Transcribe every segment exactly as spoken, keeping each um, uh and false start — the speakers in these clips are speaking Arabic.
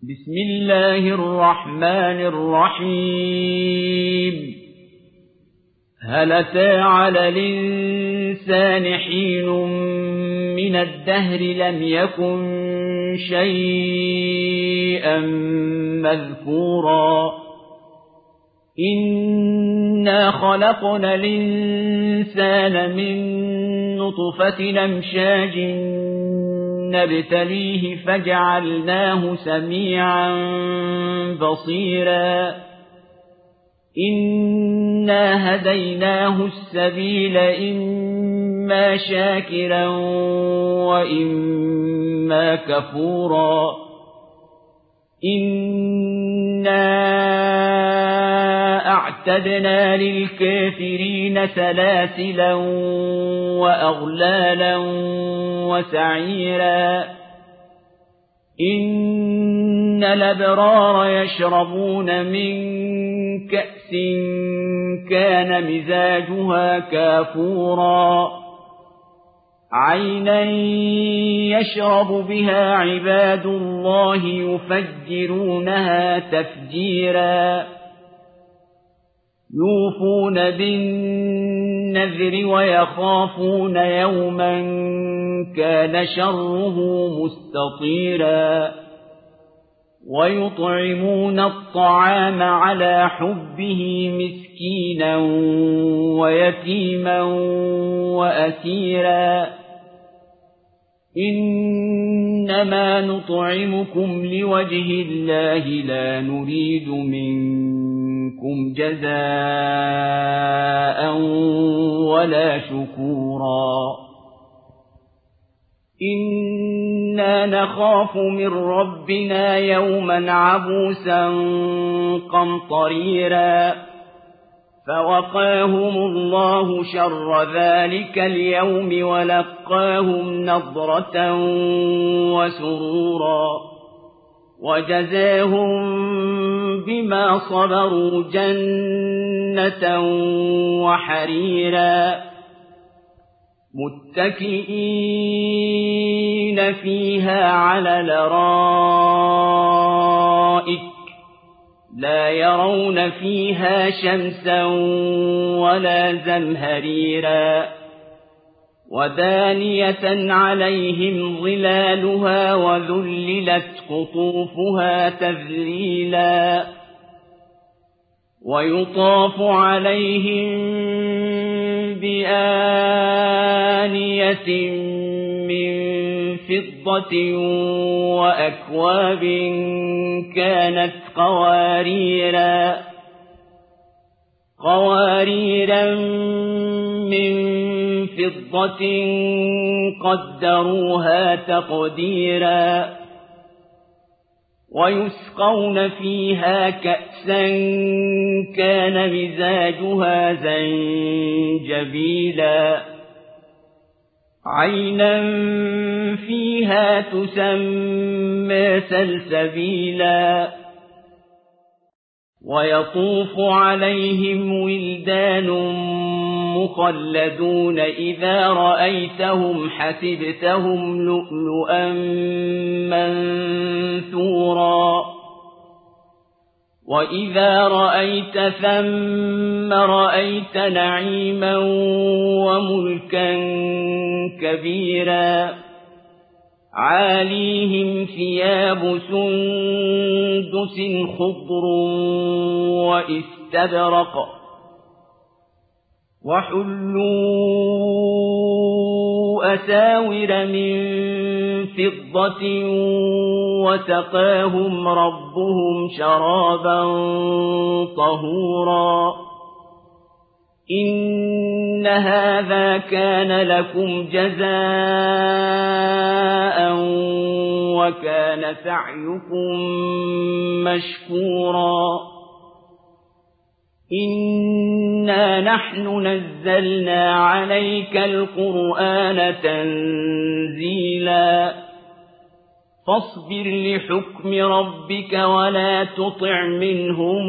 بسم الله الرحمن الرحيم هل أتى على الإنسان حين من الدهر لم يكن شيئا مذكورا إنا خلقنا الإنسان من نطفة أمشاج نبتليه فجعلناه سميعا بصيرا إنا هديناه السبيل إما شاكرا وإما كفورا إنا أعتدنا للكافرين سلاسلا وأغلالا وسعيرا إن الأبرار يشربون من كأس كان مزاجها كافورا عينا يشرب بها عباد الله يفجرونها تفجيرا يوفون بالنذر ويخافون يوما كان شره مستطيرا ويطعمون الطعام على حبه مسكينا ويتيما وأسيرا إنما نطعمكم لوجه الله لا نريد منكم جزاء ولا شكورا إنا نخاف من ربنا يوما عبوسا قمطريرا فوقاهم الله شر ذلك اليوم ولقاهم نضرة وسرورا وجزاهم بما صبروا جنة وحريرا متكئين فيها على الأرائك لا يرون فيها شمسا ولا زمهريرا ودانية عليهم ظلالها وذللت قطوفها تذليلا ويطاف عليهم بآنية من فضة وأكواب كانت قواريرا قواريرا من فضة قدروها تقديرا ويسقون فيها كأسا كان مزاجها زنجبيلا عينا فيها تسمى سلسبيلا ويطوف عليهم ولدان مخلدون إذا رأيتهم حسبتهم لؤلؤا منثورا وإذا رأيت ثم رأيت نعيما وملكا كبيرا عاليهم ثياب سندس خضر واستبرق وحلوا أساور من فضة وسقاهم ربهم شرابا طهورا إن هذا كان لكم جزاء وكان سعيكم مشكورا إنا نحن نزلنا عليك القرآن تنزيلا فاصبر لحكم ربك ولا تطع منهم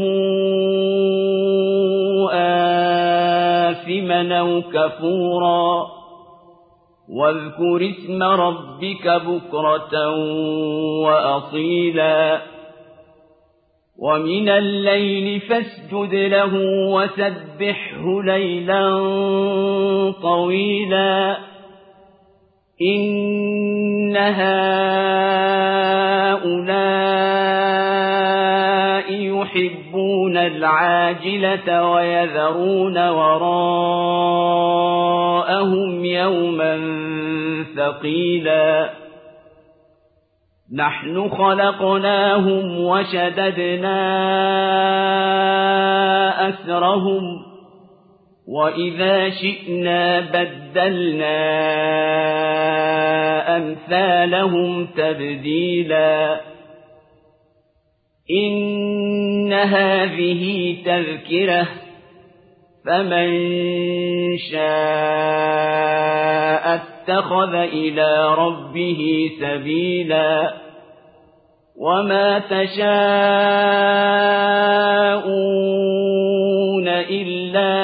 آثما أو كفورا واذكر اسم ربك بكرة وأصيلا ومن الليل فاسجد له وسبحه ليلا طويلا إن هؤلاء يحبون العاجلة ويذرون وراءهم يوما ثقيلا نحن خلقناهم وشددنا أسرهم وإذا شئنا بدلنا أمثالهم تبديلا إن هذه تذكرة فمن شاء اتخذ إلى ربه سبيلا وما تشاءون إلا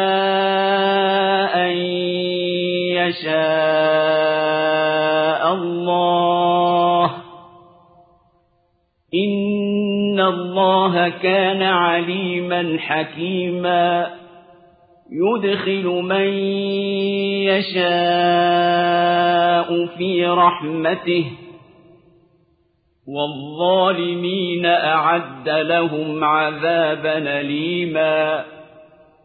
أن يشاء الله إن الله كان عليما حكيما يدخل من يشاء في رحمته والظالمين أعد لهم عذابا أليما